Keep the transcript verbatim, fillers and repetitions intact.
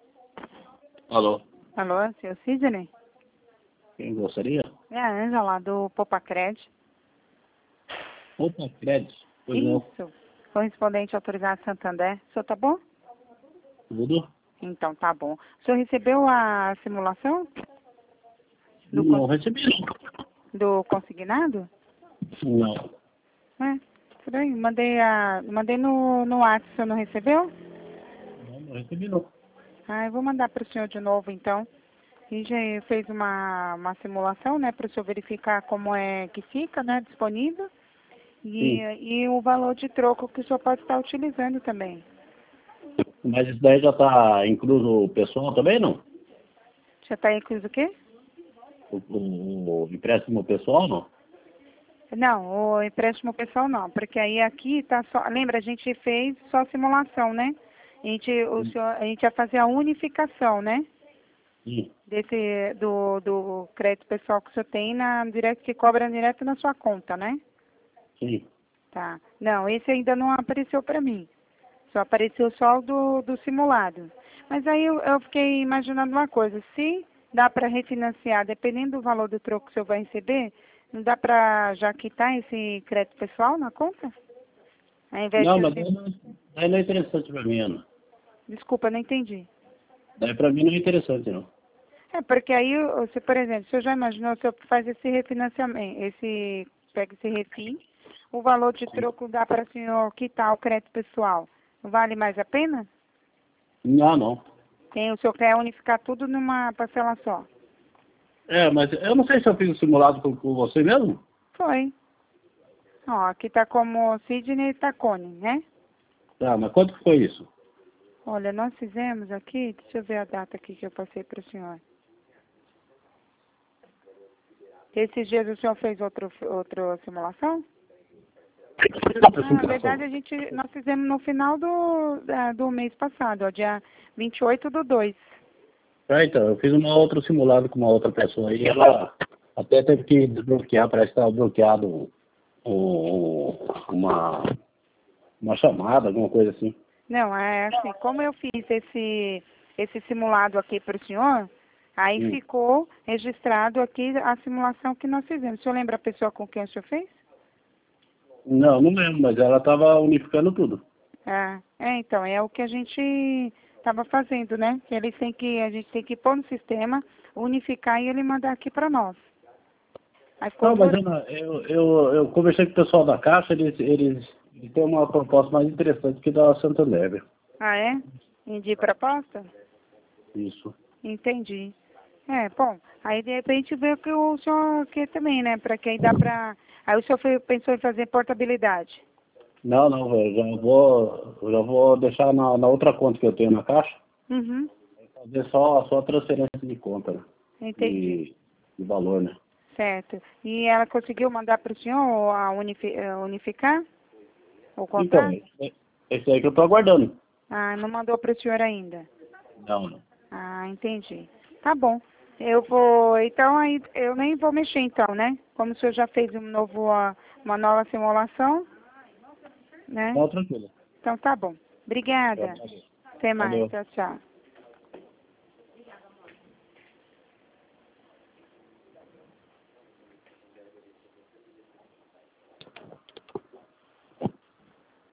Alô? Alô, seu Sidney? Quem gostaria? É a Ângela, do Popacred. Opa, crédito. Pois não. Isso. Correspondente autorizado Santander. O senhor tá bom? Tudo? Então tá bom. O senhor recebeu a simulação? Do, Não con- recebi. do consignado? Não. É, estranho. Mandei, a, mandei no, no WhatsApp, o senhor não recebeu? Não, não recebi não. Ah, eu vou mandar para o senhor de novo, então. A gente já fez uma, uma simulação, né, para o senhor verificar como é que fica, né, disponível. E, Sim. e o valor de troco que o senhor pode estar utilizando também. Mas isso daí já está incluso o pessoal também, não? Já está incluso o quê? O, o, o empréstimo pessoal, não? Não, o empréstimo pessoal não, porque aí aqui tá só. Lembra, a gente fez só simulação, né? A gente, o senhor, a gente ia fazer a unificação, né? Sim. Desse, do, do crédito pessoal que o senhor tem na, direto, que cobra direto na sua conta, né? Sim. Tá. Não, esse ainda não apareceu para mim. Só apareceu só o do, do simulado. Mas aí eu, eu fiquei imaginando uma coisa. Se dá para refinanciar, dependendo do valor do troco que o senhor vai receber, não dá para já quitar esse crédito pessoal na conta? Ao invés Não, de... mas ser- daí não, daí não é interessante para mim, Ana. Desculpa, não entendi. Daí para mim não é interessante, não. É, porque aí, você, por exemplo, o senhor já imaginou, o senhor faz esse refinanciamento, esse, pega esse refim, o valor de troco dá para o senhor quitar o crédito pessoal. Vale mais a pena? Não, não. Tem, o senhor quer unificar tudo numa parcela só? É, mas eu não sei se eu fiz o simulado com, com você mesmo. Foi. Ó, aqui tá como Sidney Tacone, né? Tá, mas quanto que foi isso? Olha, nós fizemos aqui, deixa eu ver a data aqui que eu passei para o senhor. Esses dias o senhor fez outro, outra simulação? Ah, na verdade, a gente, nós fizemos no final do, da- do mês passado, ó, dia vinte e oito do dois. É, então, eu fiz uma outra simulada com uma outra pessoa aí, ela até teve que desbloquear, parece que estava bloqueado um, um- uma, uma chamada, alguma coisa assim. Não, é assim, como eu fiz esse, esse simulado aqui para o senhor, aí Hum. ficou registrado aqui a simulação que nós fizemos. O senhor lembra a pessoa com quem o senhor fez? Não, não lembro, mas ela estava unificando tudo. Ah, é, então, é o que a gente estava fazendo, né? Que eles têm que, a gente tem que pôr no sistema, unificar e ele mandar aqui para nós. Aí ficou Não, mas duas. Ana, eu, eu, eu conversei com o pessoal da Caixa, eles, eles, eles têm uma proposta mais interessante que da Santander. Viu? Ah, é? De proposta? Isso. Entendi. É, bom, aí de repente vê o que o senhor quer também, né? Para que aí dá para. Aí o senhor foi, pensou em fazer portabilidade. Não, não, eu já vou, eu já vou deixar na, na outra conta que eu tenho na Caixa, Uhum, fazer só, só transferência de conta, né? entendi. De, de valor, né? Certo. E ela conseguiu mandar para o senhor a unifi- eh, unificar o Então, contrato? esse esse aí que eu estou aguardando. Ah, não mandou para o senhor ainda. Não, não. Ah, entendi. Tá bom. Eu vou, então aí eu nem vou mexer então, né? Como o senhor já fez um novo, ah, uma nova simulação, né? Não, tranquilo. Então tá bom. Tá, Obrigada. valeu. Até mais. Valeu. Tchau, tchau.